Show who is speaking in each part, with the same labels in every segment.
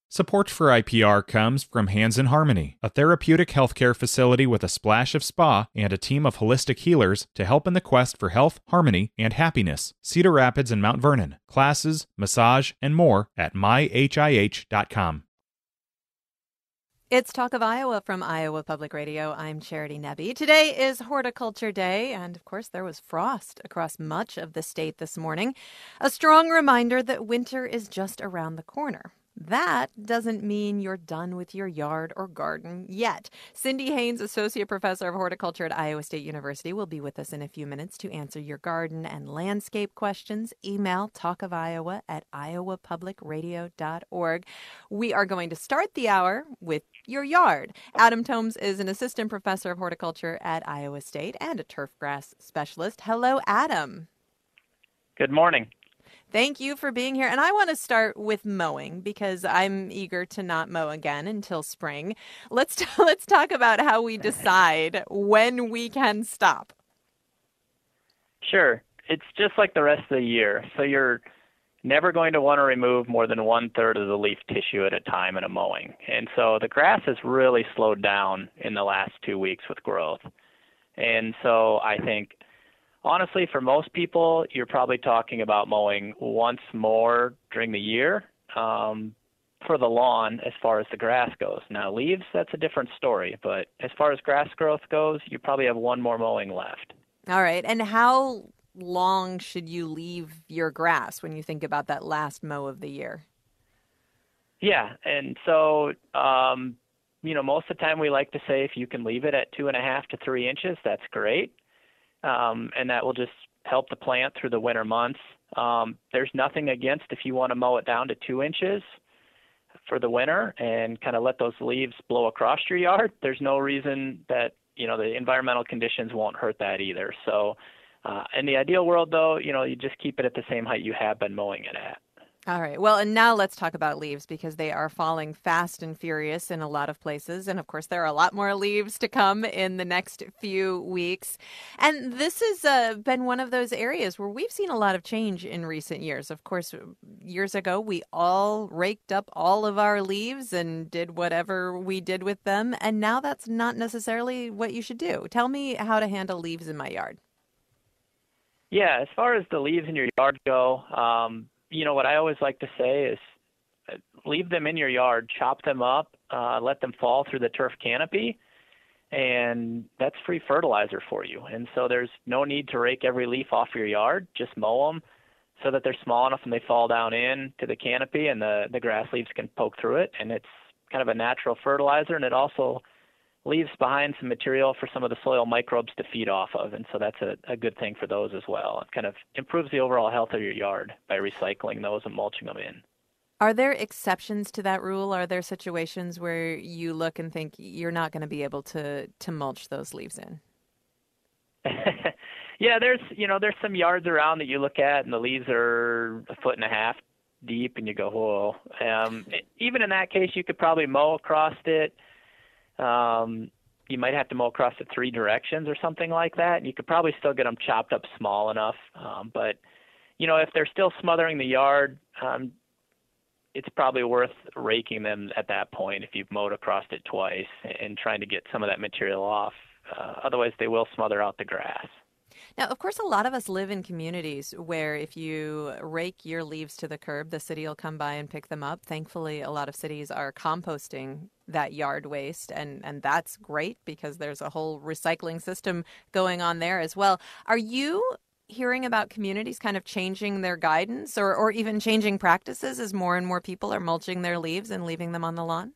Speaker 1: Support for IPR comes from Hands in Harmony, a therapeutic healthcare facility with a splash of spa and a team of holistic healers to help in the quest for health, harmony, and happiness. Cedar Rapids and Mount Vernon. Classes, massage, and more at myhih.com.
Speaker 2: It's Talk of Iowa from Iowa Public Radio. I'm Charity Nebbe. Today is Horticulture Day, and of course there was frost across much of the state this morning. A strong reminder that winter is just around the corner. That doesn't mean you're done with your yard or garden yet. Cindy Haynes, Associate Professor of Horticulture at Iowa State University, will be with us in a few minutes to answer your garden and landscape questions. Email talkofiowa@iowapublicradio.org. We are going to start the hour with your yard. Adam Tomes is an Assistant Professor of Horticulture at Iowa State and a turfgrass specialist. Hello, Adam.
Speaker 3: Good morning.
Speaker 2: Thank you for being here. And I want to start with mowing because I'm eager to not mow again until spring. Let's talk about how we decide when we can stop.
Speaker 3: Sure. It's just like the rest of the year. So you're never going to want to remove more than 1/3 of the leaf tissue at a time in a mowing. And so the grass has really slowed down in the last 2 weeks with growth. And so I think, honestly, for most people, you're probably talking about mowing once more during the year for the lawn as far as the grass goes. Now, leaves, that's a different story. But as far as grass growth goes, you probably have one more mowing left.
Speaker 2: All right. And how long should you leave your grass when you think about that last mow of the year?
Speaker 3: Yeah. And so, most of the time we like to say if you can leave it at 2.5 to 3 inches, that's great. And that will just help the plant through the winter months. There's nothing against if you want to mow it down to 2 inches for the winter and kind of let those leaves blow across your yard. There's no reason that, the environmental conditions won't hurt that either. So in the ideal world, though, you just keep it at the same height you have been mowing it at.
Speaker 2: All right. Well, and now let's talk about leaves because they are falling fast and furious in a lot of places. And of course, there are a lot more leaves to come in the next few weeks. And this has been one of those areas where we've seen a lot of change in recent years. Of course, years ago, we all raked up all of our leaves and did whatever we did with them. And now that's not necessarily what you should do. Tell me how to handle leaves in my yard.
Speaker 3: Yeah, as far as the leaves in your yard go, what I always like to say is leave them in your yard, chop them up, let them fall through the turf canopy, and that's free fertilizer for you. And so there's no need to rake every leaf off your yard. Just mow them so that they're small enough and they fall down into the canopy and the grass leaves can poke through it. And it's kind of a natural fertilizer, and it also leaves behind some material for some of the soil microbes to feed off of. And so that's a good thing for those as well. It kind of improves the overall health of your yard by recycling those and mulching them in.
Speaker 2: Are there exceptions to that rule? Are there situations where you look and think you're not going to be able to mulch those leaves in?
Speaker 3: Yeah, there's some yards around that you look at and the leaves are 1.5 feet deep and you go, whoa. Even in that case, you could probably mow across it. You might have to mow across it 3 directions or something like that. And you could probably still get them chopped up small enough. But if they're still smothering the yard, it's probably worth raking them at that point if you've mowed across it twice and trying to get some of that material off. Otherwise, they will smother out the grass.
Speaker 2: Now, of course, a lot of us live in communities where if you rake your leaves to the curb, the city will come by and pick them up. Thankfully, a lot of cities are composting that yard waste, and that's great because there's a whole recycling system going on there as well. Are you hearing about communities kind of changing their guidance or even changing practices as more and more people are mulching their leaves and leaving them on the lawn?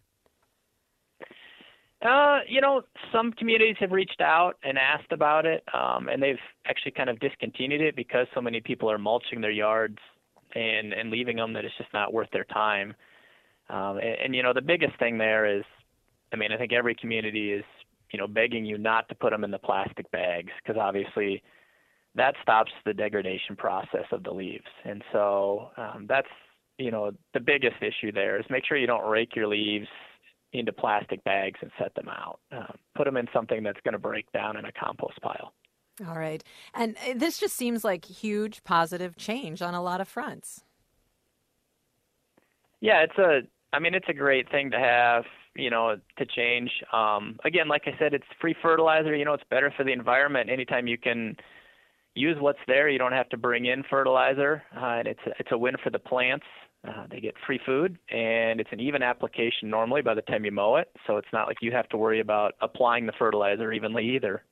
Speaker 3: Some communities have reached out and asked about it, and they've actually kind of discontinued it because so many people are mulching their yards and leaving them that it's just not worth their time. The biggest thing there is, I think every community is, begging you not to put them in the plastic bags because obviously that stops the degradation process of the leaves. And so that's, the biggest issue there is make sure you don't rake your leaves into plastic bags and set them out. Put them in something that's going to break down in a compost pile.
Speaker 2: All right. And this just seems like huge positive change on a lot of fronts.
Speaker 3: Yeah, I mean, it's a great thing to have, to change. Again, like I said, it's free fertilizer. It's better for the environment. Anytime you can use what's there, you don't have to bring in fertilizer, and it's a win for the plants. They get free food, and it's an even application normally by the time you mow it, so it's not like you have to worry about applying the fertilizer evenly either.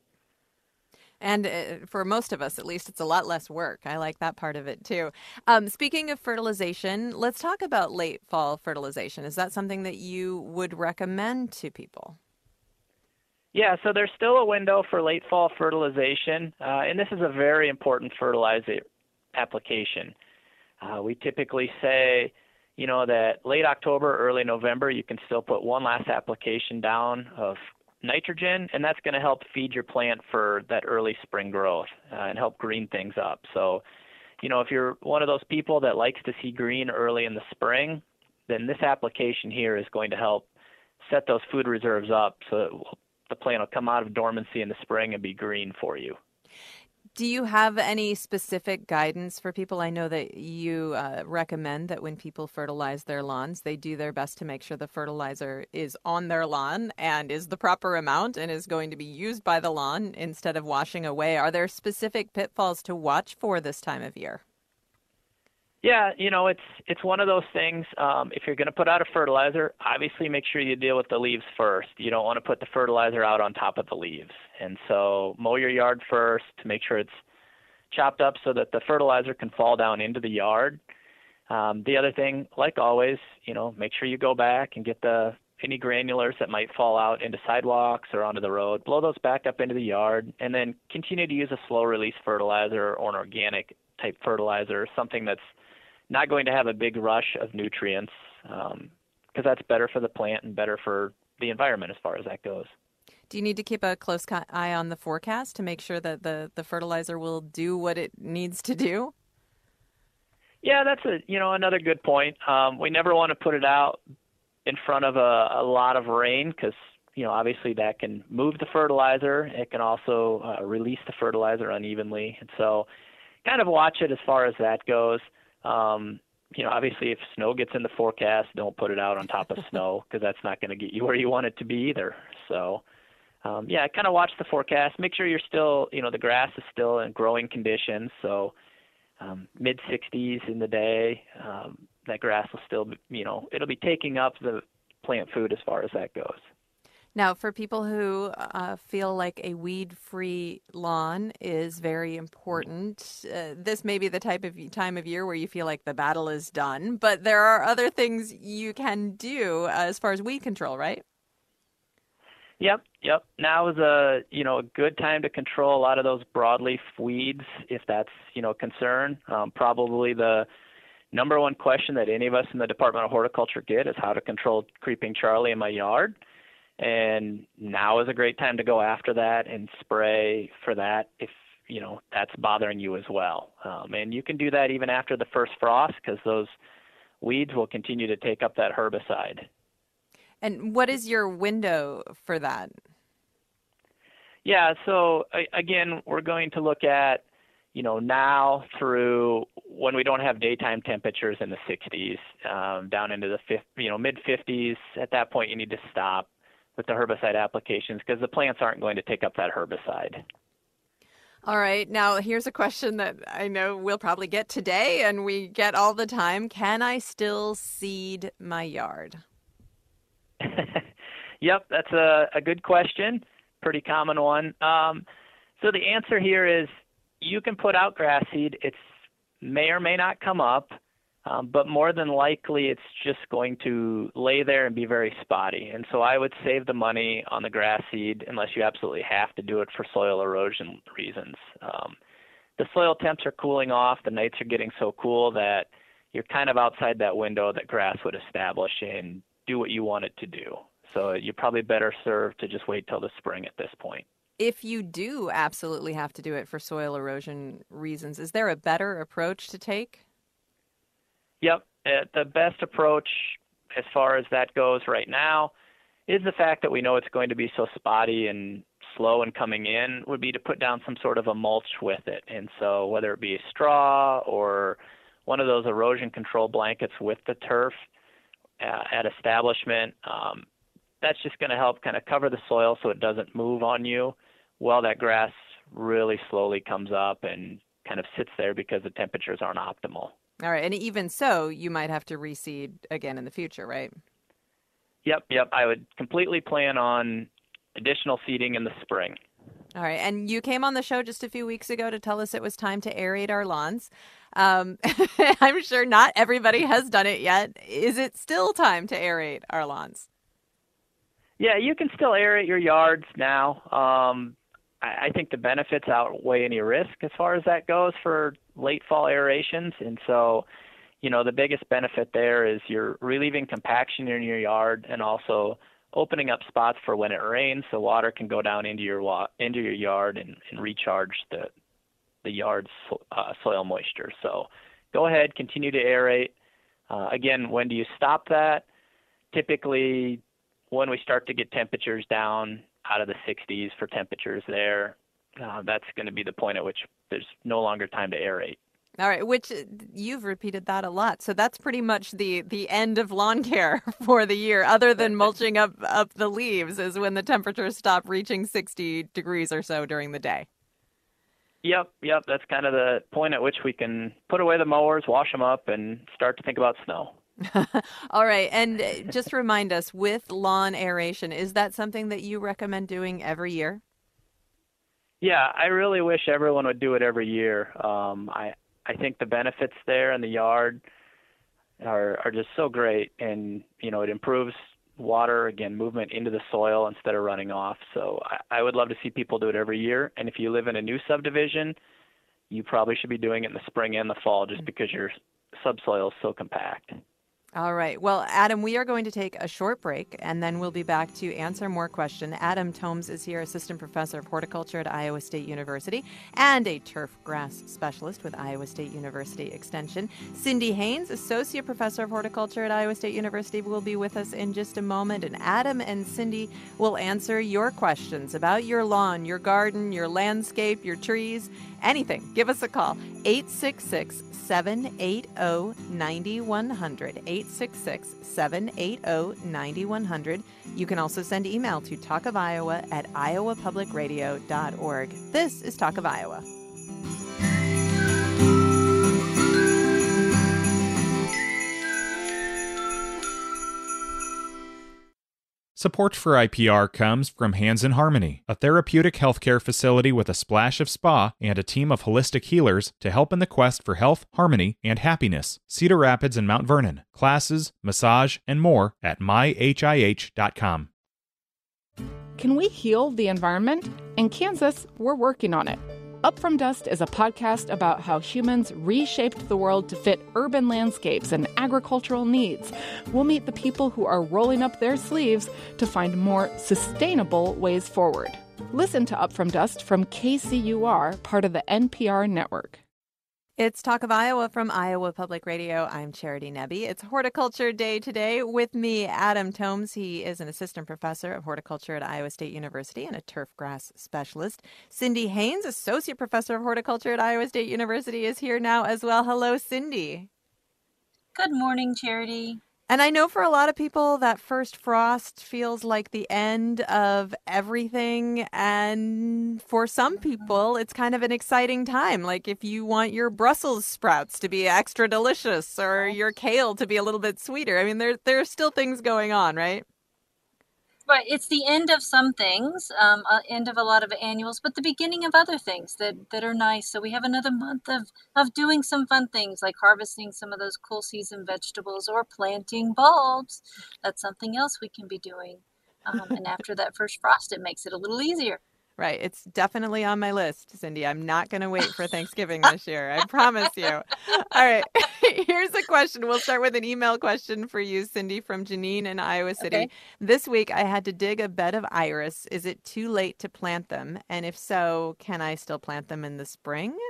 Speaker 2: And for most of us, at least, it's a lot less work. I like that part of it, too. Speaking of fertilization, let's talk about late fall fertilization. Is that something that you would recommend to people?
Speaker 3: Yeah, so there's still a window for late fall fertilization, and this is a very important fertilizer application. We typically say, that late October, early November, you can still put one last application down of nitrogen, and that's going to help feed your plant for that early spring growth and help green things up. So, if you're one of those people that likes to see green early in the spring, then this application here is going to help set those food reserves up so that the plant will come out of dormancy in the spring and be green for you.
Speaker 2: Do you have any specific guidance for people? I know that you recommend that when people fertilize their lawns, they do their best to make sure the fertilizer is on their lawn and is the proper amount and is going to be used by the lawn instead of washing away. Are there specific pitfalls to watch for this time of year?
Speaker 3: Yeah, it's one of those things. If you're going to put out a fertilizer, obviously make sure you deal with the leaves first. You don't want to put the fertilizer out on top of the leaves. And so mow your yard first to make sure it's chopped up so that the fertilizer can fall down into the yard. The other thing, like always, make sure you go back and get any granulars that might fall out into sidewalks or onto the road, blow those back up into the yard, and then continue to use a slow release fertilizer or an organic type fertilizer, something that's not going to have a big rush of nutrients, because that's better for the plant and better for the environment as far as that goes.
Speaker 2: Do you need to keep a close eye on the forecast to make sure that the fertilizer will do what it needs to do?
Speaker 3: Yeah, that's another good point. We never want to put it out in front of a lot of rain because obviously that can move the fertilizer. It can also release the fertilizer unevenly, and so kind of watch it as far as that goes. Obviously if snow gets in the forecast, don't put it out on top of snow because that's not going to get you where you want it to be either. So, kind of watch the forecast. Make sure you're still, the grass is still in growing conditions. So, mid 60s in the day, that grass will still, it'll be taking up the plant food as far as that goes.
Speaker 2: Now, for people who feel like a weed-free lawn is very important, this may be the time of year where you feel like the battle is done, but there are other things you can do as far as weed control, right?
Speaker 3: Yep. Now is a good time to control a lot of those broadleaf weeds if that's a concern. Probably the number one question that any of us in the Department of Horticulture get is how to control creeping Charlie in my yard. And now is a great time to go after that and spray for that if, that's bothering you as well. And you can do that even after the first frost because those weeds will continue to take up that herbicide.
Speaker 2: And what is your window for that?
Speaker 3: Yeah, so again, we're going to look at, now through when we don't have daytime temperatures in the 60s, down into the mid 50s. At that point, you need to stop with the herbicide applications because the plants aren't going to take up that herbicide.
Speaker 2: All right. Now, here's a question that I know we'll probably get today and we get all the time. Can I still seed my yard?
Speaker 3: Yep, that's a good question. Pretty common one. So the answer here is you can put out grass seed. It may or may not come up. But more than likely, it's just going to lay there and be very spotty. And so I would save the money on the grass seed unless you absolutely have to do it for soil erosion reasons. The soil temps are cooling off. The nights are getting so cool that you're kind of outside that window that grass would establish and do what you want it to do. So you're probably better served to just wait till the spring at this point.
Speaker 2: If you do absolutely have to do it for soil erosion reasons, is there a better approach to take?
Speaker 3: Yep. The best approach as far as that goes right now is the fact that we know it's going to be so spotty and slow in coming in would be to put down some sort of a mulch with it. And so whether it be a straw or one of those erosion control blankets with the turf, at establishment. That's just going to help kind of cover the soil so it doesn't move on you while that grass really slowly comes up and kind of sits there because the temperatures aren't optimal.
Speaker 2: All right. And even so, you might have to reseed again in the future, right?
Speaker 3: Yep. I would completely plan on additional seeding in the spring.
Speaker 2: All right. And you came on the show just a few weeks ago to tell us it was time to aerate our lawns. I'm sure not everybody has done it yet. Is it still time to aerate our lawns?
Speaker 3: Yeah, you can still aerate your yards now. I think the benefits outweigh any risk as far as that goes for late fall aerations. And so, the biggest benefit there is you're relieving compaction in your yard and also opening up spots for when it rains so water can go down into your yard and recharge the yard's soil moisture. So go ahead, continue to aerate. Again, when do you stop that? Typically, when we start to get temperatures down out of the 60s for temperatures there, that's going to be the point at which there's no longer time to aerate.
Speaker 2: All right, which you've repeated that a lot. So that's pretty much the end of lawn care for the year, other than mulching up the leaves, is when the temperatures stop reaching 60 degrees or so during the day.
Speaker 3: Yep. That's kind of the point at which we can put away the mowers, wash them up, and start to think about snow.
Speaker 2: All right. And just remind us, with lawn aeration, is that something that you recommend doing every year?
Speaker 3: Yeah, I really wish everyone would do it every year. I think the benefits there in the yard are just so great, and it improves water, again, movement into the soil instead of running off. So I would love to see people do it every year. And if you live in a new subdivision, you probably should be doing it in the spring and the fall just because your subsoil is so compact.
Speaker 2: All right. Well, Adam, we are going to take a short break, and then we'll be back to answer more questions. Adam Tomes is here, assistant professor of horticulture at Iowa State University and a turf grass specialist with Iowa State University Extension. Cindy Haynes, associate professor of horticulture at Iowa State University, will be with us in just a moment. And Adam and Cindy will answer your questions about your lawn, your garden, your landscape, your trees, anything. Give us a call, 866-780-9100, 866-780-9100. You can also send email to talkofiowa@iowapublicradio.org. This is Talk of Iowa.
Speaker 1: Support for IPR comes from Hands in Harmony, a therapeutic healthcare facility with a splash of spa and a team of holistic healers to help in the quest for health, harmony, and happiness. Cedar Rapids and Mount Vernon. Classes, massage, and more at myhih.com.
Speaker 4: Can we heal the environment? In Kansas, we're working on it. Up From Dust is a podcast about how humans reshaped the world to fit urban landscapes and agricultural needs. We'll meet the people who are rolling up their sleeves to find more sustainable ways forward. Listen to Up From Dust from KCUR, part of the NPR network.
Speaker 2: It's Talk of Iowa from Iowa Public Radio. I'm Charity Nebbe. It's Horticulture Day today. With me, Adam Tomes. He is an assistant professor of horticulture at Iowa State University and a turf grass specialist. Cindy Haynes, associate professor of horticulture at Iowa State University, is here now as well. Hello, Cindy.
Speaker 5: Good morning, Charity.
Speaker 2: And I know for a lot of people that first frost feels like the end of everything. And for some people, it's kind of an exciting time. Like if you want your Brussels sprouts to be extra delicious or your kale to be a little bit sweeter. I mean, there are still things going on, right?
Speaker 5: Right. It's the end of some things, end of a lot of annuals, but the beginning of other things that are nice. So we have another month of doing some fun things like harvesting some of those cool season vegetables or planting bulbs. That's something else we can be doing. And after that first frost, it makes it a little easier.
Speaker 2: Right. It's definitely on my list, Cindy. I'm not going to wait for Thanksgiving this year. I promise you. All right. Here's a question. We'll start with an email question for you, Cindy, from Janine in Iowa City.
Speaker 5: Okay.
Speaker 2: This week, I had to dig a bed of iris. Is it too late to plant them? And if so, can I still plant them in the spring?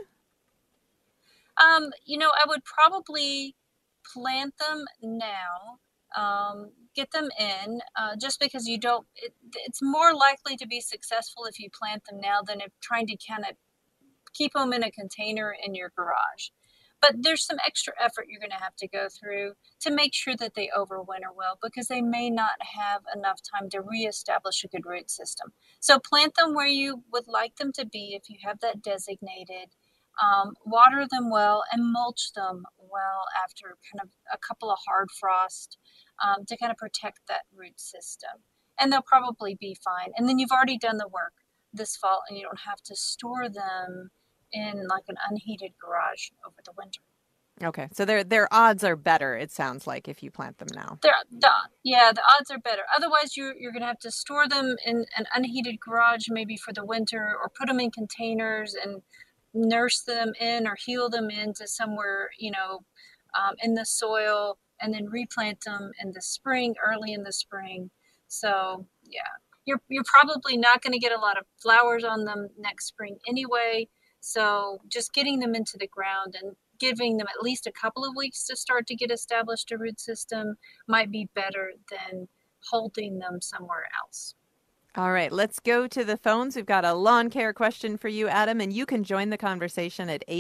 Speaker 5: I would probably plant them now. Get them in just because it's more likely to be successful if you plant them now than if trying to kind of keep them in a container in your garage. But there's some extra effort you're going to have to go through to make sure that they overwinter well, because they may not have enough time to reestablish a good root system. So plant them where you would like them to be if you have that designated. Water them well and mulch them well after kind of a couple of hard frost to kind of protect that root system. And they'll probably be fine. And then you've already done the work this fall, and you don't have to store them in like an unheated garage over the winter.
Speaker 2: Okay, so their odds are better, it sounds like, if you plant them now.
Speaker 5: The odds are better. Otherwise, you're going to have to store them in an unheated garage maybe for the winter, or put them in containers and nurse them in or heal them into somewhere, in the soil, and then replant them in the spring, early in the spring. So, yeah, you're probably not going to get a lot of flowers on them next spring anyway. So just getting them into the ground and giving them at least a couple of weeks to start to get established a root system might be better than holding them somewhere else.
Speaker 2: All right, let's go to the phones. We've got a lawn care question for you, Adam, and you can join the conversation at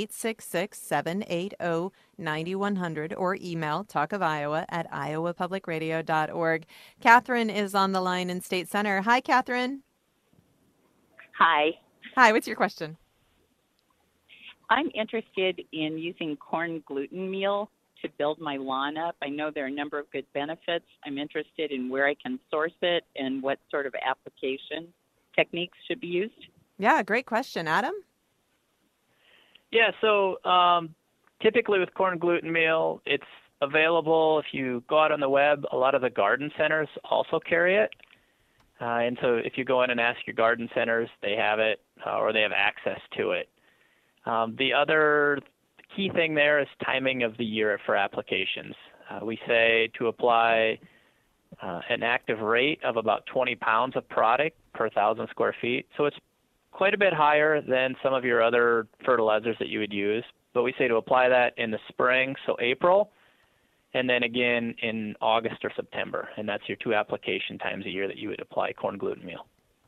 Speaker 2: 866-780-9100 or email talkofiowa@iowapublicradio.org. Catherine is on the line in State Center. Hi, Catherine.
Speaker 6: Hi.
Speaker 2: Hi, what's your question?
Speaker 6: I'm interested in using corn gluten meal to build my lawn up. I know there are a number of good benefits. I'm interested in where I can source it and what sort of application techniques should be used.
Speaker 2: Yeah, great question. Adam?
Speaker 3: Yeah, so typically with corn gluten meal, it's available if you go out on the web. A lot of the garden centers also carry it. And so if you go in and ask your garden centers, they have it or they have access to it. The other key thing there is timing of the year for applications. We say to apply an active rate of about 20 pounds of product per 1,000 square feet. So it's quite a bit higher than some of your other fertilizers that you would use. But we say to apply that in the spring, so April, and then again in August or September. And that's your 2 application times a year that you would apply corn gluten meal.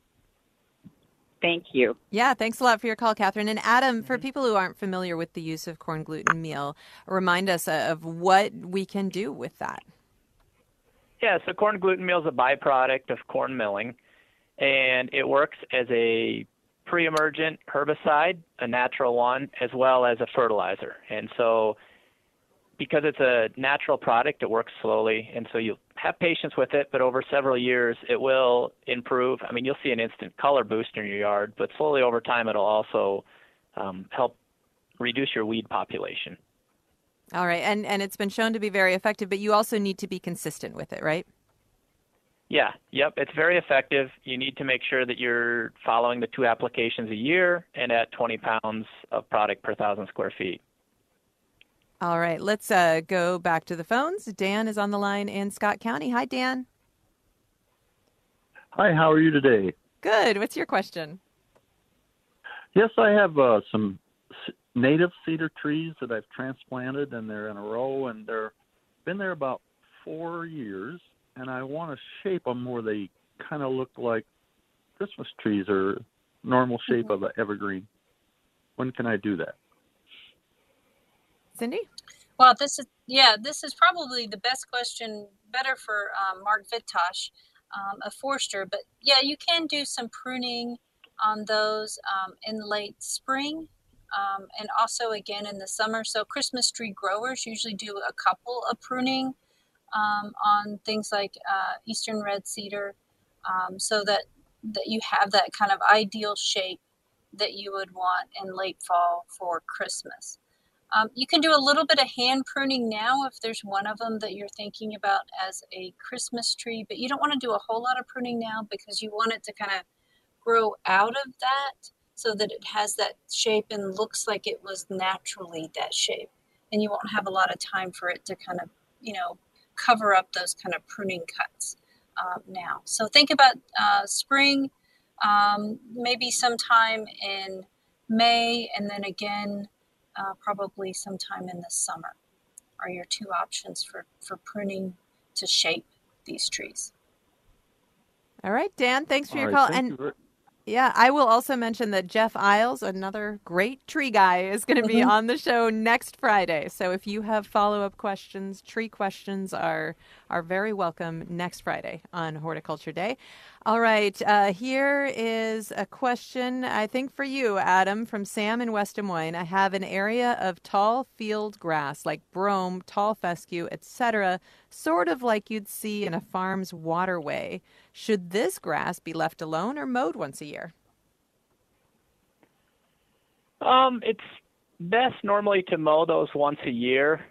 Speaker 6: Thank you.
Speaker 2: Yeah, thanks a lot for your call, Catherine. And Adam, for people who aren't familiar with the use of corn gluten meal, remind us of what we can do with that.
Speaker 3: Yeah, so corn gluten meal is a byproduct of corn milling, and it works as a pre-emergent herbicide, a natural one, as well as a fertilizer. And so because it's a natural product, it works slowly, and so you'll have patience with it, but over several years it will improve. I mean, you'll see an instant color boost in your yard, but slowly over time it'll also help reduce your weed population.
Speaker 2: All right, and it's been shown to be very effective, but you also need to be consistent with it, right?
Speaker 3: Yeah, yep, it's very effective. You need to make sure that you're following the 2 applications a year and at 20 pounds of product per 1,000 square feet.
Speaker 2: All right, let's go back to the phones. Dan is on the line in Scott County. Hi, Dan.
Speaker 7: Hi, how are you today?
Speaker 2: Good. What's your question?
Speaker 7: Yes, I have some native cedar trees that I've transplanted, and they're in a row, and they've been there about 4 years, and I want to shape them where they kind of look like Christmas trees or normal shape of an evergreen. When can I do that?
Speaker 2: Cindy?
Speaker 5: Well, this is probably the best question, better for Mark Vitosh, a forester. But yeah, you can do some pruning on those in late spring and also again in the summer. So Christmas tree growers usually do a couple of pruning on things like eastern red cedar so that you have that kind of ideal shape that you would want in late fall for Christmas. You can do a little bit of hand pruning now if there's one of them that you're thinking about as a Christmas tree, but you don't want to do a whole lot of pruning now because you want it to kind of grow out of that so that it has that shape and looks like it was naturally that shape. And you won't have a lot of time for it to kind of, cover up those kind of pruning cuts now. So think about spring, maybe sometime in May, and then again, probably sometime in the summer are your 2 options for pruning to shape these trees.
Speaker 2: All right, Dan, thanks for your
Speaker 7: right,
Speaker 2: call.
Speaker 7: thank
Speaker 2: And
Speaker 7: you
Speaker 2: Yeah, I will also mention that Jeff Isles, another great tree guy, is going to be on the show next Friday. So if you have follow-up questions, tree questions are very welcome next Friday on Horticulture Day. All right, here is a question, I think for you, Adam, from Sam in West Des Moines. I have an area of tall field grass like brome, tall fescue, etc., sort of like you'd see in a farm's waterway. Should this grass be left alone or mowed once a year?
Speaker 3: It's best normally to mow those once a year,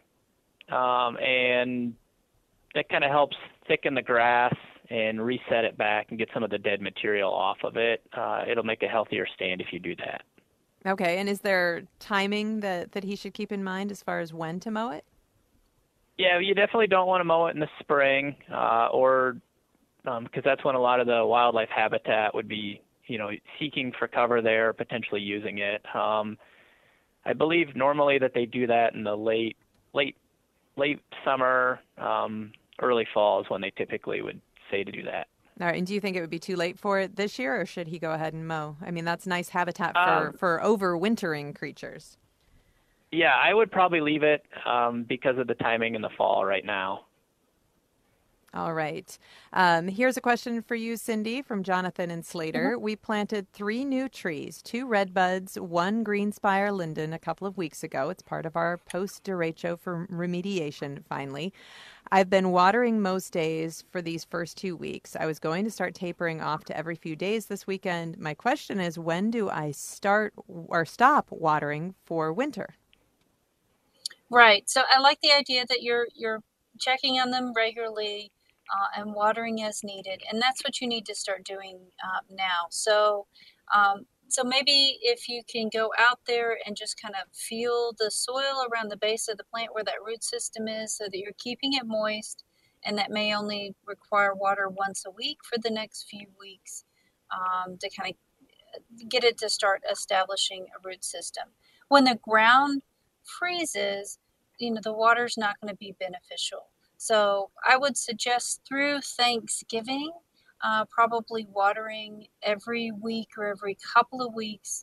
Speaker 3: and that kind of helps thicken the grass and reset it back and get some of the dead material off of it. It'll make a healthier stand if you do that.
Speaker 2: Okay, and is there timing that he should keep in mind as far as when to mow it?
Speaker 3: Yeah, you definitely don't want to mow it in the spring, or because that's when a lot of the wildlife habitat would be, seeking for cover there, potentially using it. I believe normally that they do that in the late summer, early fall is when they typically would say to do that.
Speaker 2: All right, and do you think it would be too late for it this year, or should he go ahead and mow? I mean, that's nice habitat for overwintering creatures.
Speaker 3: Yeah, I would probably leave it because of the timing in the fall right now.
Speaker 2: All right. Here's a question for you, Cindy, from Jonathan and Slater. We planted 3 new trees, 2 redbuds, 1 greenspire linden a couple of weeks ago. It's part of our post-derecho for remediation, finally. I've been watering most days for these first 2 weeks. I was going to start tapering off to every few days this weekend. My question is, when do I start or stop watering for winter?
Speaker 5: Right. So I like the idea that you're checking on them regularly and watering as needed, and that's what you need to start doing now. So maybe if you can go out there and just kind of feel the soil around the base of the plant where that root system is, so that you're keeping it moist, and that may only require water once a week for the next few weeks to kind of get it to start establishing a root system. When the ground freezes, the water's not going to be beneficial. So I would suggest through Thanksgiving, probably watering every week or every couple of weeks,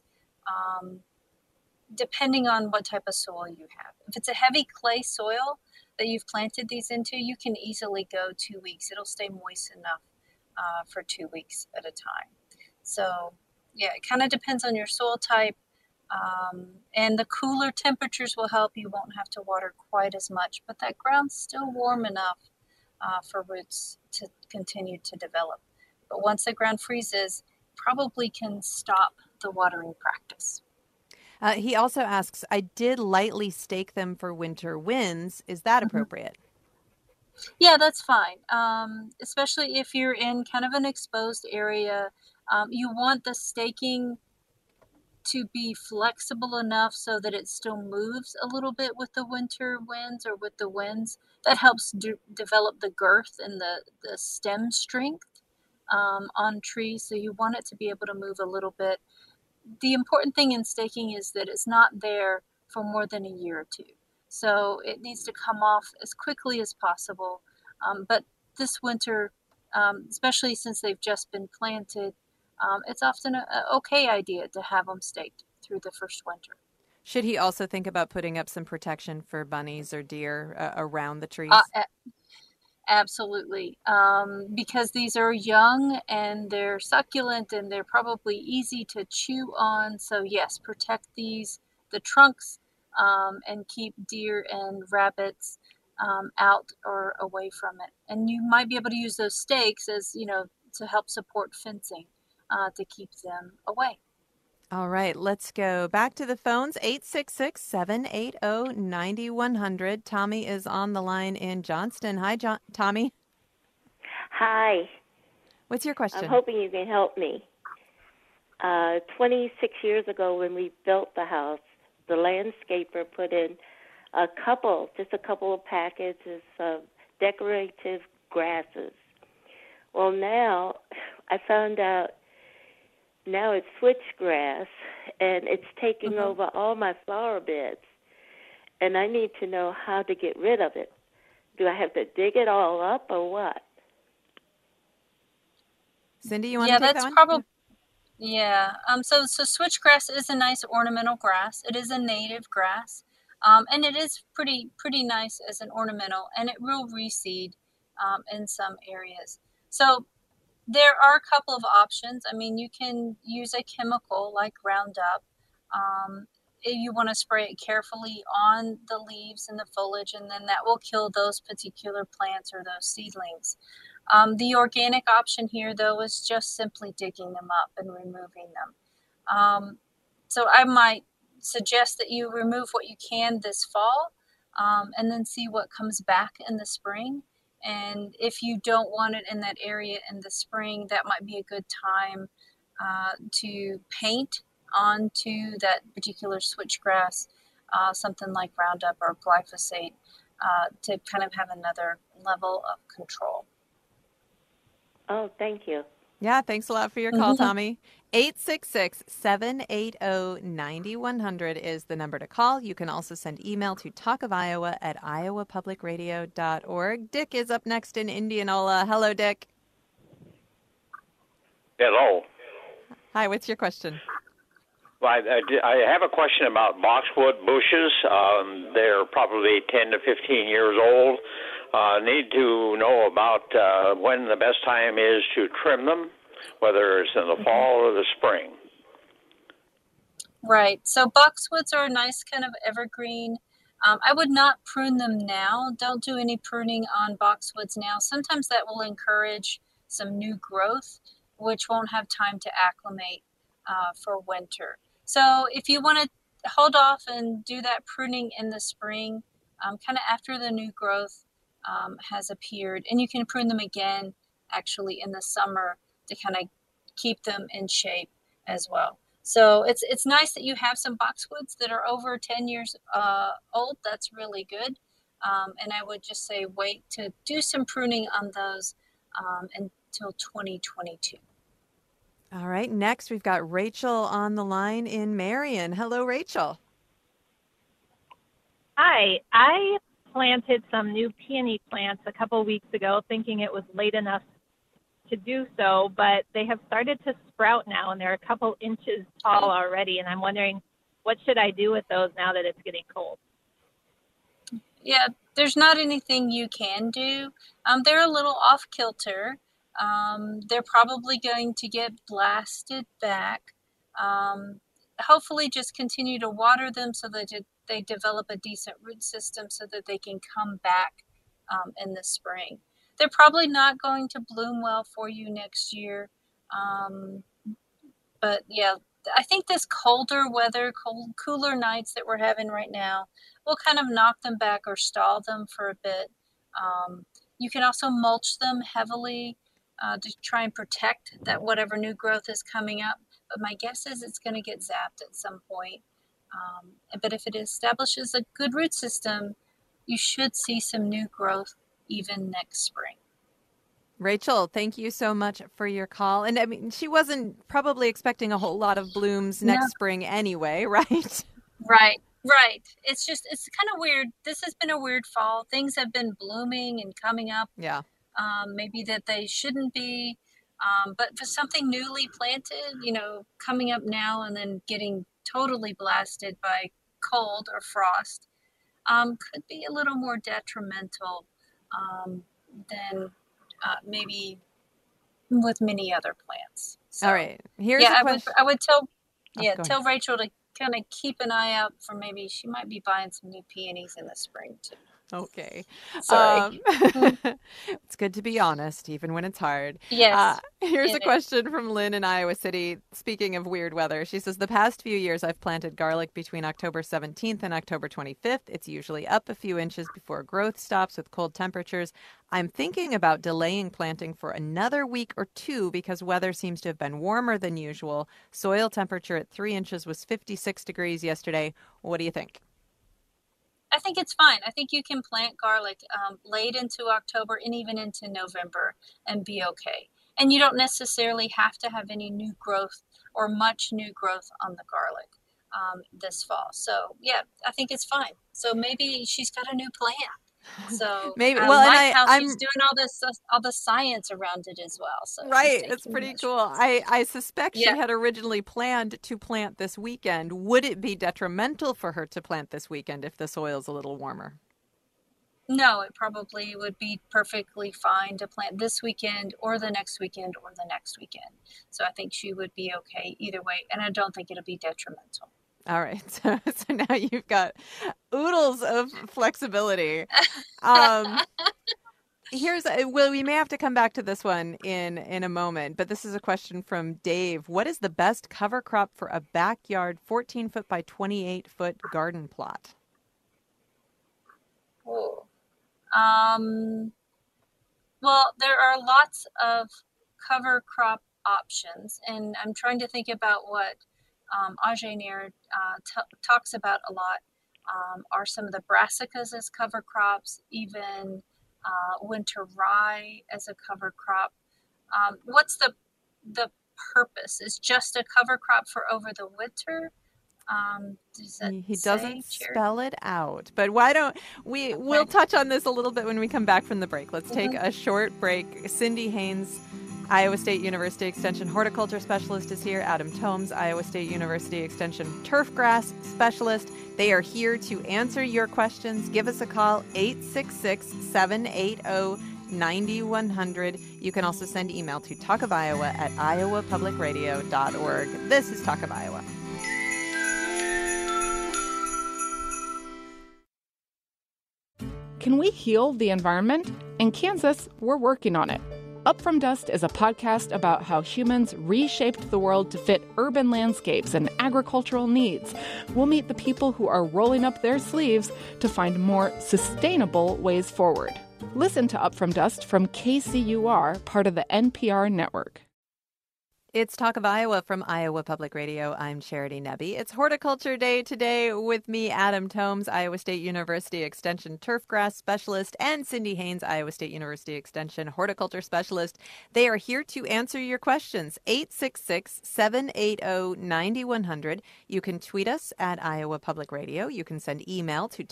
Speaker 5: depending on what type of soil you have. If it's a heavy clay soil that you've planted these into, you can easily go 2 weeks. It'll stay moist enough for 2 weeks at a time. So yeah, it kind of depends on your soil type. And the cooler temperatures will help. You won't have to water quite as much, but that ground's still warm enough for roots to continue to develop. But once the ground freezes, probably can stop the watering practice.
Speaker 2: He also asks, I did lightly stake them for winter winds. Is that appropriate?
Speaker 5: Yeah, that's fine. Especially if you're in kind of an exposed area. You want the staking to be flexible enough so that it still moves a little bit with the winter winds or with the winds. That helps develop the girth and the stem strength on trees. So you want it to be able to move a little bit. The important thing in staking is that it's not there for more than a year or 2. So it needs to come off as quickly as possible. But this winter, especially since they've just been planted, it's often an okay idea to have them staked through the first winter.
Speaker 2: Should he also think about putting up some protection for bunnies or deer around the trees?
Speaker 5: Absolutely. Because these are young and they're succulent and they're probably easy to chew on. So yes, protect the trunks, and keep deer and rabbits out or away from it. And you might be able to use those stakes as, to help support fencing. To keep them away.
Speaker 2: All right, let's go back to the phones. 866-780-9100. Tommy is on the line in Johnston. Hi, Tommy.
Speaker 8: Hi.
Speaker 2: What's your question?
Speaker 8: I'm hoping you can help me. 26 years ago when we built the house, the landscaper put in just a couple of packages of decorative grasses. Well, now I found out now it's switchgrass, and it's taking over all my flower beds, and I need to know how to get rid of it. Do I have to dig it all up or what?
Speaker 2: Cindy, you want to take that one?
Speaker 5: Yeah. So switchgrass is a nice ornamental grass. It is a native grass, and it is pretty nice as an ornamental, and it will reseed in some areas. So there are a couple of options. I mean, you can use a chemical like Roundup. If you want to spray it carefully on the leaves and the foliage, and then that will kill those particular plants or those seedlings. The organic option here, though, is just simply digging them up and removing them. So I might suggest that you remove what you can this fall, and then see what comes back in the spring. And if you don't want it in that area in the spring, that might be a good time to paint onto that particular switchgrass, something like Roundup or glyphosate, to kind of have another level of control.
Speaker 8: Oh, thank you.
Speaker 2: Yeah, thanks a lot for your call, Tommy. 866-780-9100 is the number to call. You can also send email to talkofiowa@iowapublicradio.org. Dick is up next in Indianola. Hello, Dick.
Speaker 9: Hello.
Speaker 2: Hi, what's your question?
Speaker 9: Well, I have a question about boxwood bushes. They're probably 10 to 15 years old. Need to know about when the best time is to trim them, whether it's in the fall or the spring.
Speaker 5: Right. So boxwoods are a nice kind of evergreen. I would not prune them now. Don't do any pruning on boxwoods now. Sometimes that will encourage some new growth, which won't have time to acclimate for winter. So if you want to hold off and do that pruning in the spring, kind of after the new growth has appeared, and you can prune them again actually in the summer to kind of keep them in shape as well. So it's nice that you have some boxwoods that are over 10 years old. That's really good. And I would just say wait to do some pruning on those until 2022.
Speaker 2: All right, next we've got Rachel on the line in Marion. Hello, Rachel.
Speaker 10: Hi, I planted some new peony plants a couple weeks ago thinking it was late enough to do so, but they have started to sprout now and they're a couple inches tall already, and I'm wondering what should I do with those now that it's getting cold?
Speaker 5: Yeah, there's not anything you can do. They're a little off kilter. They're probably going to get blasted back. Hopefully just continue to water them so that they develop a decent root system so that they can come back in the spring. They're probably not going to bloom well for you next year. But yeah, I think this colder weather, cooler nights that we're having right now will kind of knock them back or stall them for a bit. You can also mulch them heavily to try and protect that whatever new growth is coming up. But my guess is it's going to get zapped at some point. But if it establishes a good root system, you should see some new growth even next spring.
Speaker 2: Rachel, thank you so much for your call. And I mean, she wasn't probably expecting a whole lot of blooms next spring anyway, right?
Speaker 5: Right. It's kind of weird. This has been a weird fall. Things have been blooming and coming up.
Speaker 2: Yeah.
Speaker 5: Maybe that they shouldn't be. But for something newly planted, coming up now and then getting totally blasted by cold or frost could be a little more detrimental than maybe with many other plants. So,
Speaker 2: all right. Here's a question.
Speaker 5: I would tell Rachel to kind of keep an eye out for maybe she might be buying some new peonies in the spring too.
Speaker 2: Okay.
Speaker 5: Sorry.
Speaker 2: It's good to be honest, even when it's hard.
Speaker 5: Yes.
Speaker 2: Here's a question from Lynn in Iowa City. Speaking of weird weather, she says, the past few years I've planted garlic between October 17th and October 25th. It's usually up a few inches before growth stops with cold temperatures. I'm thinking about delaying planting for another week or two because weather seems to have been warmer than usual. Soil temperature at 3 inches was 56 degrees yesterday. What do you think?
Speaker 5: I think it's fine. I think you can plant garlic late into October and even into November and be okay. And you don't necessarily have to have any new growth or much new growth on the garlic this fall. So, yeah, I think it's fine. So maybe she's got a new plan. So
Speaker 2: Maybe.
Speaker 5: I
Speaker 2: Well, and
Speaker 5: like how
Speaker 2: I'm
Speaker 5: she's doing all the science around it as well. So she's
Speaker 2: right.
Speaker 5: taking
Speaker 2: It's pretty
Speaker 5: measures.
Speaker 2: cool. I suspect
Speaker 5: Yeah.
Speaker 2: she had originally planned to plant this weekend. Would it be detrimental for her to plant this weekend if the soil's a little warmer?
Speaker 5: No, it probably would be perfectly fine to plant this weekend or the next weekend or the next weekend. So I think she would be okay either way, and I don't think it'll be detrimental.
Speaker 2: All right. So now you've got oodles of flexibility. Well, we may have to come back to this one in a moment, but this is a question from Dave. What is the best cover crop for a backyard 14-foot by 28-foot garden plot?
Speaker 5: Oh. Well, there are lots of cover crop options, and I'm trying to think about what Ajay Nair talks about a lot. Are some of the brassicas as cover crops, even winter rye as a cover crop. What's the purpose? Is just a cover crop for over the winter?
Speaker 2: He doesn't spell it out, but why don't we'll touch on this a little bit when we come back from the break. Let's take a short break. Cindy Haynes, Iowa State University Extension Horticulture Specialist, is here. Adam Tomes, Iowa State University Extension Turfgrass Specialist. They are here to answer your questions. Give us a call, 866-780-9100. You can also send email to talkofiowa@iowapublicradio.org. This is Talk of Iowa.
Speaker 4: Can we heal the environment? In Kansas, we're working on it. Up From Dust is a podcast about how humans reshaped the world to fit urban landscapes and agricultural needs. We'll meet the people who are rolling up their sleeves to find more sustainable ways forward. Listen to Up From Dust from KCUR, part of the NPR network.
Speaker 2: It's Talk of Iowa from Iowa Public Radio. I'm Charity Nebbe. It's Horticulture Day today with me, Adam Tomes, Iowa State University Extension Turfgrass Specialist, and Cindy Haynes, Iowa State University Extension Horticulture Specialist. They are here to answer your questions. 866-780-9100. You can tweet us at Iowa Public Radio. You can send email to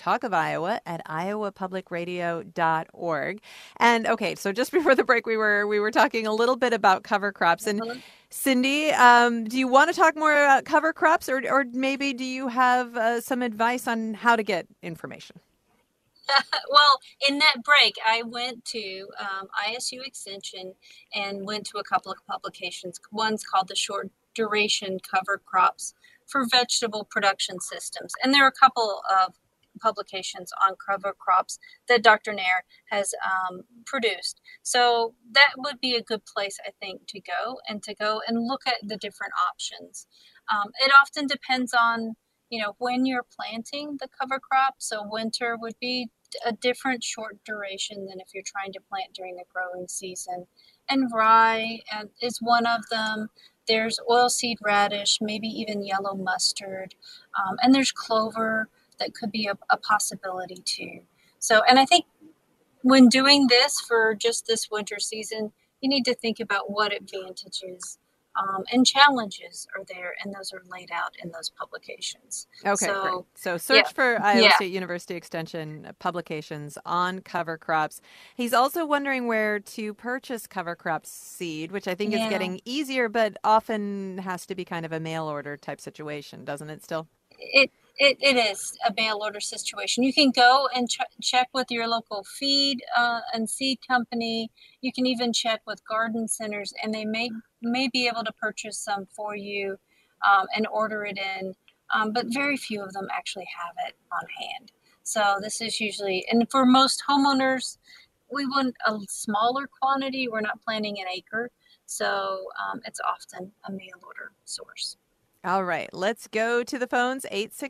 Speaker 2: talkofiowa@iowapublicradio.org. And okay, so just before the break, we were talking a little bit about cover crops. And Cindy, do you want to talk more about cover crops, or maybe do you have some advice on how to get information?
Speaker 5: Well, in that break, I went to ISU Extension and went to a couple of publications. One's called the Short Duration Cover Crops for Vegetable Production Systems. And there are a couple of publications on cover crops that Dr. Nair has produced. So that would be a good place, I think, to go and look at the different options. It often depends on, when you're planting the cover crop. So winter would be a different short duration than if you're trying to plant during the growing season. And rye is one of them. There's oilseed radish, maybe even yellow mustard. And there's clover that could be a possibility too. So, and I think when doing this for just this winter season, you need to think about what advantages and challenges are there, and those are laid out in those publications.
Speaker 2: Okay, great. So search for Iowa State University Extension publications on cover crops. He's also wondering where to purchase cover crop seed, which I think is getting easier, but often has to be kind of a mail order type situation, doesn't it still?
Speaker 5: It is a mail order situation. You can go and check with your local feed and seed company. You can even check with garden centers, and they may be able to purchase some for you and order it in. But very few of them actually have it on hand. So this is usually, and for most homeowners, we want a smaller quantity. We're not planting an acre. So it's often a mail order source.
Speaker 2: All right, let's go to the phones,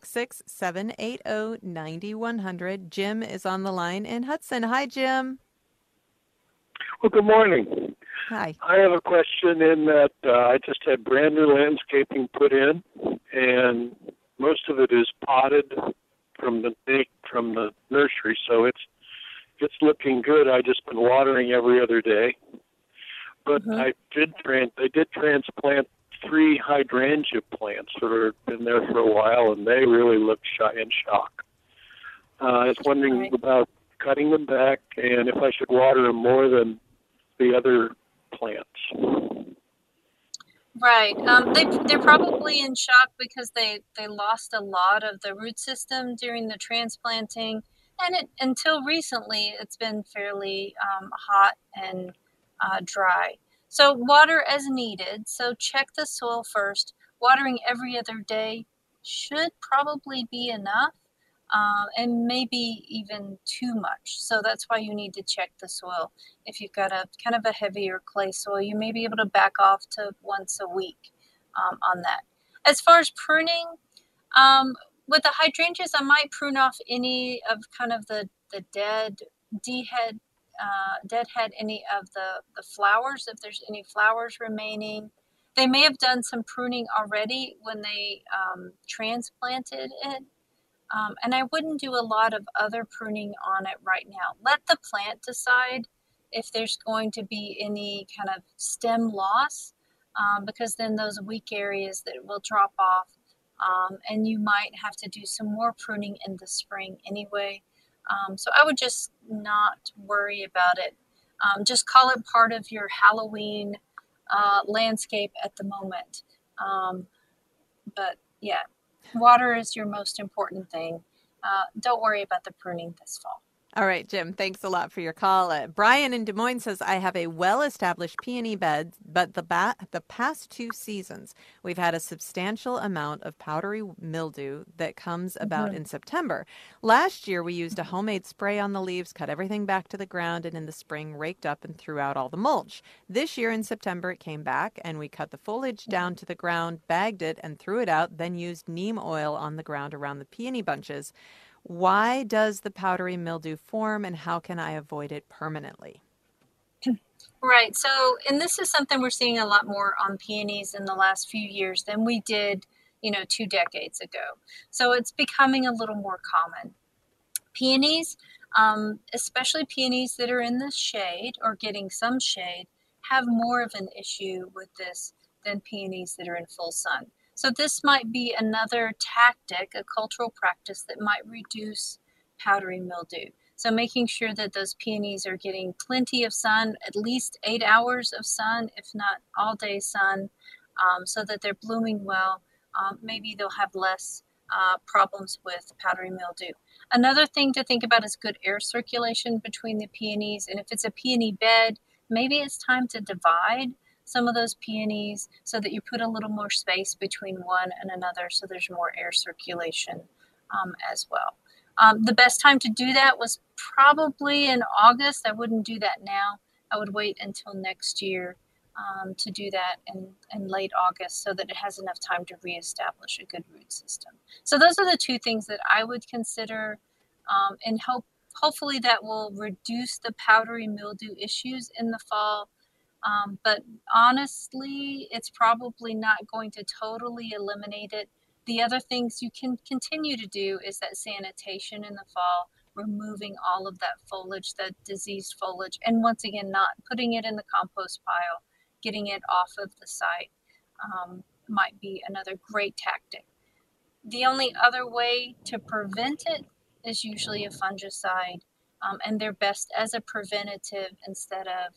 Speaker 2: 866-780-9100. Jim is on the line in Hudson. Hi, Jim.
Speaker 11: Well, good morning.
Speaker 2: Hi.
Speaker 11: I have a question in that I just had brand new landscaping put in, and most of it is potted from the nursery, so it's looking good. I just been watering every other day, but I did transplant 3 hydrangea plants that have been there for a while, and they really look in shock. I was wondering about cutting them back, and if I should water them more than the other plants.
Speaker 5: Right. They're probably in shock because they lost a lot of the root system during the transplanting. And until recently, it's been fairly hot and dry. So water as needed. So check the soil first. Watering every other day should probably be enough. And maybe even too much. So that's why you need to check the soil. If you've got a kind of a heavier clay soil, you may be able to back off to once a week on that. As far as pruning, with the hydrangeas, I might prune off any of kind of the deadhead, any of the flowers, if there's any flowers remaining. They may have done some pruning already when they transplanted it. And I wouldn't do a lot of other pruning on it right now. Let the plant decide if there's going to be any kind of stem loss, because then those weak areas that will drop off, and you might have to do some more pruning in the spring anyway. So I would just not worry about it. Just call it part of your Halloween landscape at the moment. But yeah. Water is your most important thing. Don't worry about the pruning this fall.
Speaker 2: All right, Jim, thanks a lot for your call. Brian in Des Moines says, I have a well-established peony bed, but the past 2 seasons, we've had a substantial amount of powdery mildew that comes about in September. Last year, we used a homemade spray on the leaves, cut everything back to the ground, and in the spring, raked up and threw out all the mulch. This year in September, it came back, and we cut the foliage down to the ground, bagged it, and threw it out, then used neem oil on the ground around the peony bunches. Why does the powdery mildew form, and how can I avoid it permanently?
Speaker 5: Right. So, and this is something we're seeing a lot more on peonies in the last few years than we did, 2 decades ago. So it's becoming a little more common. Peonies, especially peonies that are in the shade or getting some shade, have more of an issue with this than peonies that are in full sun. So this might be another tactic, a cultural practice that might reduce powdery mildew. So making sure that those peonies are getting plenty of sun, at least 8 hours of sun, if not all day sun, so that they're blooming well. Maybe they'll have less problems with powdery mildew. Another thing to think about is good air circulation between the peonies. And if it's a peony bed, maybe it's time to divide some of those peonies so that you put a little more space between one and another so there's more air circulation as well. The best time to do that was probably in August. I wouldn't do that now. I would wait until next year to do that in late August so that it has enough time to reestablish a good root system. So those are the 2 things that I would consider, and hopefully that will reduce the powdery mildew issues in the fall. But honestly, it's probably not going to totally eliminate it. The other things you can continue to do is that sanitation in the fall, removing all of that foliage, that diseased foliage, and once again, not putting it in the compost pile, getting it off of the site might be another great tactic. The only other way to prevent it is usually a fungicide, and they're best as a preventative instead of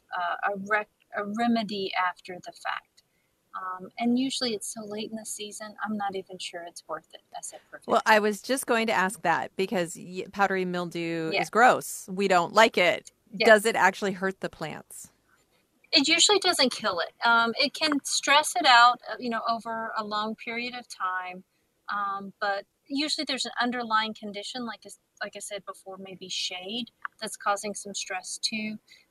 Speaker 5: a remedy after the fact. And usually it's so late in the season, I'm not even sure it's worth it as a preventative.
Speaker 2: Well, I was just going to ask that because powdery mildew is gross. We don't like it. Yeah. Does it actually hurt the plants?
Speaker 5: It usually doesn't kill it. It can stress it out, over a long period of time. But usually there's an underlying condition, like I said before, maybe shade that's causing some stress too.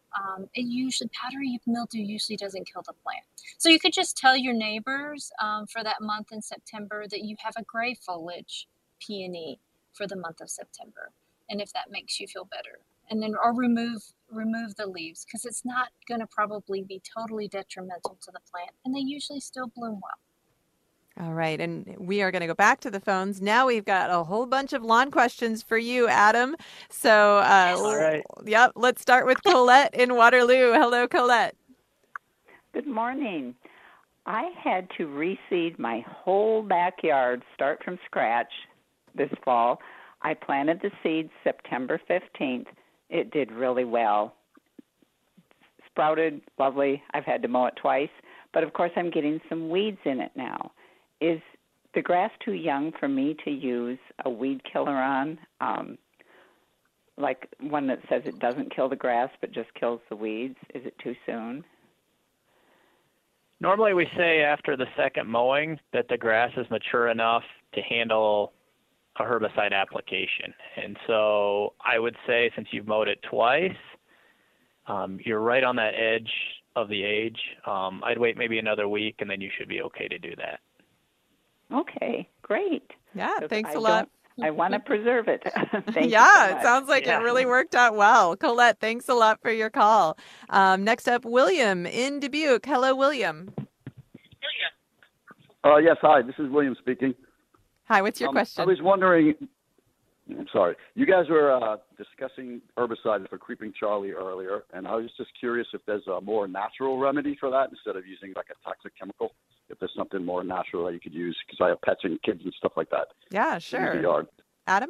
Speaker 5: Powdery mildew usually doesn't kill the plant. So you could just tell your neighbors for that month in September that you have a gray foliage peony for the month of September. And if that makes you feel better. And then, or remove the leaves, because it's not going to probably be totally detrimental to the plant. And they usually still bloom well.
Speaker 2: All right. And we are going to go back to the phones. Now we've got a whole bunch of lawn questions for you, Adam. So,
Speaker 3: all right.
Speaker 2: Yep. Let's start with Colette in Waterloo. Hello, Colette.
Speaker 6: Good morning. I had to reseed my whole backyard, start from scratch this fall. I planted the seeds September 15th. It did really well. Sprouted, lovely. I've had to mow it twice. But, of course, I'm getting some weeds in it now. Is the grass too young for me to use a weed killer on, like one that says it doesn't kill the grass but just kills the weeds? Is it too soon?
Speaker 3: Normally we say after the second mowing that the grass is mature enough to handle a herbicide application. And so I would say since you've mowed it twice, you're right on that edge of the age. I'd wait maybe another week and then you should be okay to do that.
Speaker 6: Okay, great.
Speaker 2: Yeah, thanks a lot.
Speaker 6: I want to preserve it. Thank you
Speaker 2: yeah,
Speaker 6: so much.
Speaker 2: It sounds like it really worked out well. Colette, thanks a lot for your call. Next up, William in Dubuque. Hello, William.
Speaker 12: Yes, hi. This is William speaking.
Speaker 2: Hi, what's your question?
Speaker 12: I was wondering, I'm sorry, you guys were discussing herbicides for Creeping Charlie earlier, and I was just curious if there's a more natural remedy for that instead of using like a toxic chemical. If there's something more natural that you could use, because I have pets and kids and stuff like that.
Speaker 2: Yeah, sure.
Speaker 12: In the yard.
Speaker 2: Adam?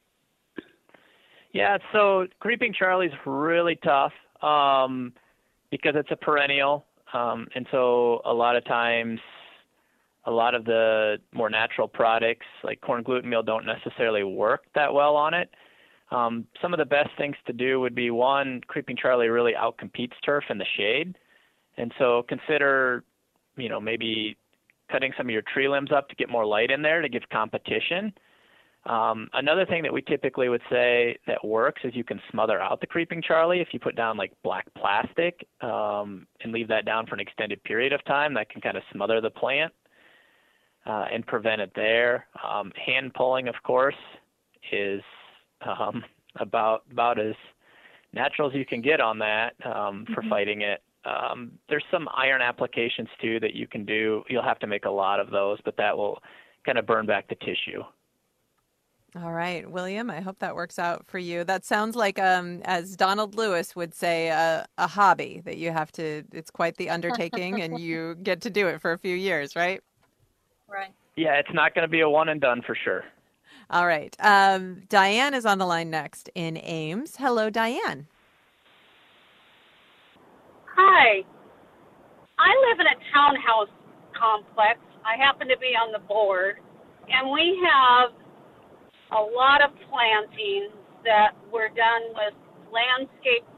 Speaker 3: Yeah, so Creeping Charlie's really tough because it's a perennial. And so a lot of times, a lot of the more natural products like corn gluten meal don't necessarily work that well on it. Some of the best things to do would be, one, Creeping Charlie really outcompetes turf in the shade. And so consider maybe cutting some of your tree limbs up to get more light in there to give competition. Another thing that we typically would say that works is you can smother out the Creeping Charlie. If you put down like black plastic and leave that down for an extended period of time, that can kind of smother the plant and prevent it there. Hand pulling, of course, is about as natural as you can get on that for fighting it. There's some iron applications too that you can do. You'll have to make a lot of those, but that will kind of burn back the tissue.
Speaker 2: All right, William, I hope that works out for you. That sounds like, as Donald Lewis would say, a hobby that you have to, it's quite the undertaking and you get to do it for a few years, right?
Speaker 5: Right.
Speaker 3: Yeah, it's not going to be a one and done for sure.
Speaker 2: All right. Diane is on the line next in Ames. Hello, Diane.
Speaker 13: Hi. I live in a townhouse complex. I happen to be on the board, and we have a lot of plantings that were done with landscape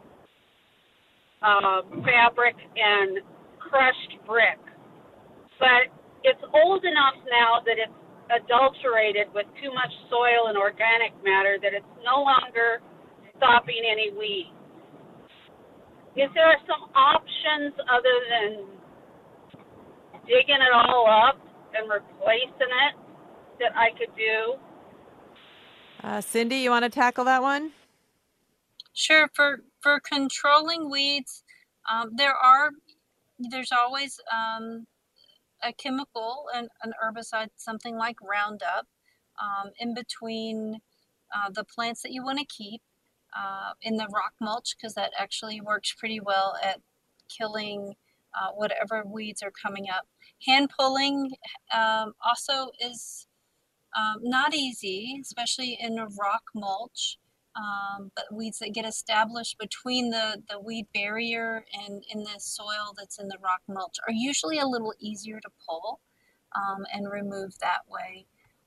Speaker 13: fabric and crushed brick. But it's old enough now that it's adulterated with too much soil and organic matter that it's no longer stopping any weeds. Is there some options other than digging it all up and replacing it that I could do?
Speaker 2: Cindy, you want to tackle that one?
Speaker 5: Sure. For controlling weeds, there's always a chemical and an herbicide, something like Roundup, in between the plants that you want to keep. In the rock mulch, because that actually works pretty well at killing whatever weeds are coming up. Hand pulling also is not easy, especially in a rock mulch. But weeds that get established between the weed barrier and in the soil that's in the rock mulch are usually a little easier to pull and remove that way.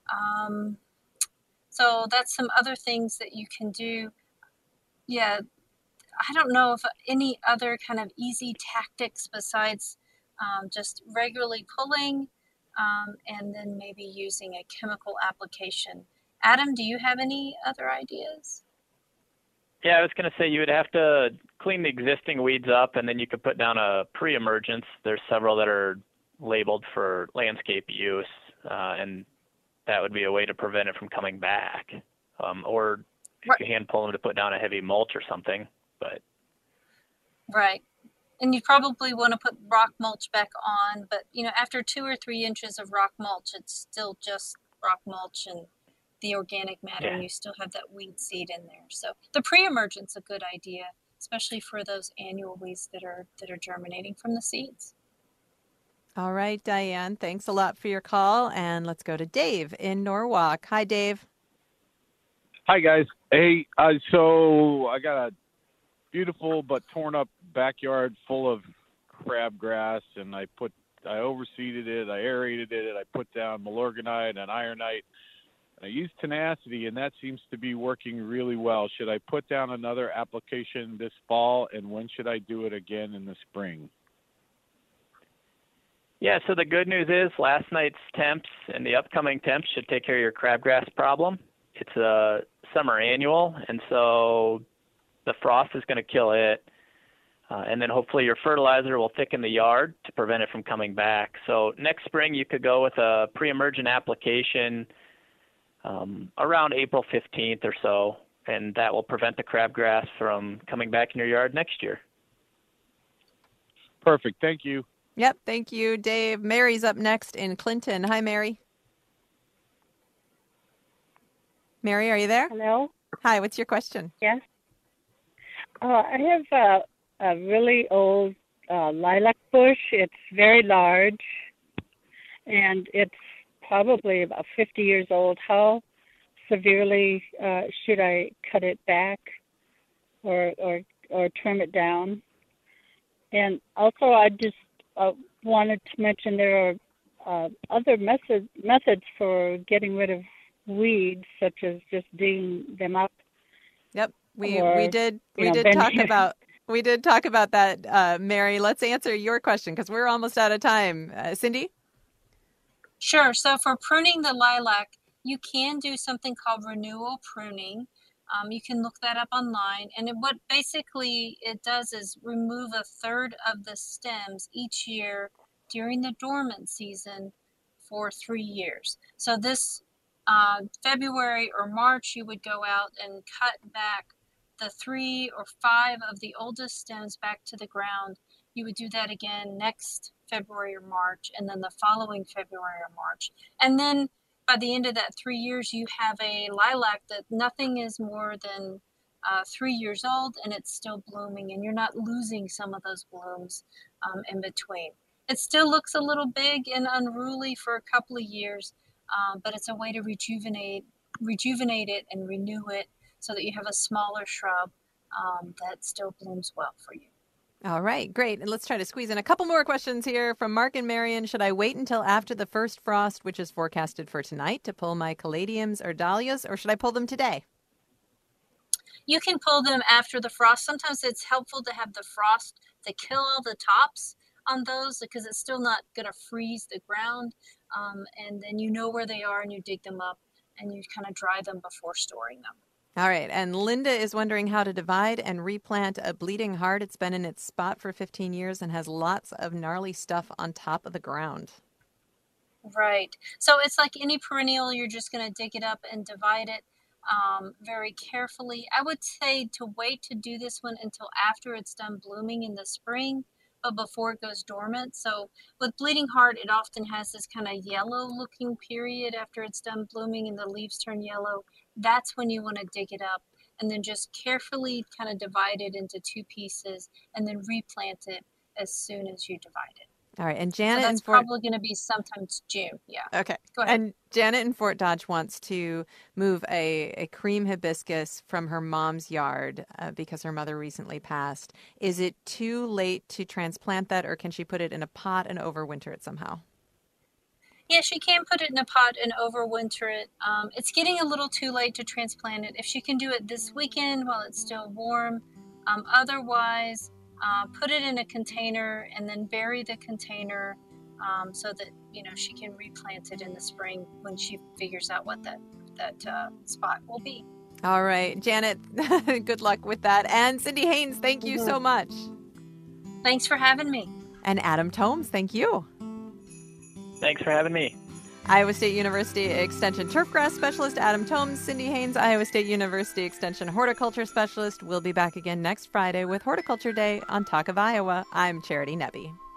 Speaker 5: So that's some other things that you can do. Yeah, I don't know if any other kind of easy tactics besides just regularly pulling and then maybe using a chemical application. Adam, do you have any other ideas?
Speaker 3: Yeah, I was going to say you would have to clean the existing weeds up, and then you could put down a pre-emergence. There's several that are labeled for landscape use, and that would be a way to prevent it from coming back. Or if you hand pull them to put down a heavy mulch or something. But
Speaker 5: right. And you probably want to put rock mulch back on, but after 2 or 3 inches of rock mulch, it's still just rock mulch and the organic matter, and you still have that weed seed in there. So the pre-emergence is a good idea, especially for those annual weeds that are germinating from the seeds.
Speaker 2: All right, Diane, thanks a lot for your call. And let's go to Dave in Norwalk. Hi, Dave.
Speaker 14: Hi, guys. Hey, so I got a beautiful but torn up backyard full of crabgrass, and I overseeded it, I aerated it, I put down Milorganite and Ironite. I used Tenacity, and that seems to be working really well. Should I put down another application this fall, and when should I do it again in the spring?
Speaker 3: Yeah, so the good news is last night's temps and the upcoming temps should take care of your crabgrass problem. It's a summer annual, and so the frost is going to kill it. And then hopefully your fertilizer will thicken the yard to prevent it from coming back. So next spring you could go with a pre-emergent application around April 15th or so, and that will prevent the crabgrass from coming back in your yard next year.
Speaker 14: Perfect. Thank you.
Speaker 2: Yep. Thank you, Dave. Mary's up next in Clinton. Hi, Mary. Mary, are you there?
Speaker 15: Hello.
Speaker 2: Hi, what's your question?
Speaker 15: Yes. I have a really old lilac bush. It's very large, and it's probably about 50 years old. How severely should I cut it back or trim it down? And also, I just wanted to mention there are other methods for getting rid of weeds, such as just digging them up.
Speaker 2: Yep, we did talk about that, Mary. Let's answer your question because we're almost out of time. Cindy?
Speaker 5: Sure. So for pruning the lilac, you can do something called renewal pruning. You can look that up online. And what basically it does is remove a third of the stems each year during the dormant season for 3 years. So this February or March, you would go out and cut back the 3 or 5 of the oldest stems back to the ground. You would do that again next February or March, and then the following February or March. And then by the end of that 3 years, you have a lilac that nothing is more than 3 years old, and it's still blooming, and you're not losing some of those blooms in between. It still looks a little big and unruly for a couple of years, but it's a way to rejuvenate it and renew it so that you have a smaller shrub that still blooms well for you.
Speaker 2: All right, great. And let's try to squeeze in a couple more questions here from Mark and Marion. Should I wait until after the first frost, which is forecasted for tonight, to pull my caladiums or dahlias, or should I pull them today?
Speaker 5: You can pull them after the frost. Sometimes it's helpful to have the frost to kill all the tops on those because it's still not going to freeze the ground. And then you know where they are and you dig them up and you kind of dry them before storing them.
Speaker 2: All right. And Linda is wondering how to divide and replant a bleeding heart. It's been in its spot for 15 years and has lots of gnarly stuff on top of the ground.
Speaker 5: Right. So it's like any perennial, you're just going to dig it up and divide it very carefully. I would say to wait to do this one until after it's done blooming in the spring, but before it goes dormant. So with bleeding heart, it often has this kind of yellow looking period after it's done blooming and the leaves turn yellow. That's when you want to dig it up and then just carefully kind of divide it into 2 pieces and then replant it as soon as you divide it.
Speaker 2: All right. And Janet,
Speaker 5: so that's probably going to be sometime June. Yeah.
Speaker 2: Okay.
Speaker 5: Go ahead.
Speaker 2: And Janet in Fort Dodge wants to move a cream hibiscus from her mom's yard because her mother recently passed. Is it too late to transplant that, or can she put it in a pot and overwinter it somehow?
Speaker 5: Yeah, she can put it in a pot and overwinter it. It's getting a little too late to transplant it. If she can do it this weekend while it's still warm, otherwise, put it in a container and then bury the container so that she can replant it in the spring when she figures out what that spot will be.
Speaker 2: All right, Janet, good luck with that. And Cindy Haynes, thank you so much.
Speaker 5: Thanks for having me.
Speaker 2: And Adam Tomes, thank you.
Speaker 3: Thanks for having me.
Speaker 2: Iowa State University Extension Turfgrass Specialist Adam Tomes, Cindy Haynes, Iowa State University Extension Horticulture Specialist. We'll be back again next Friday with Horticulture Day on Talk of Iowa. I'm Charity Nebbe.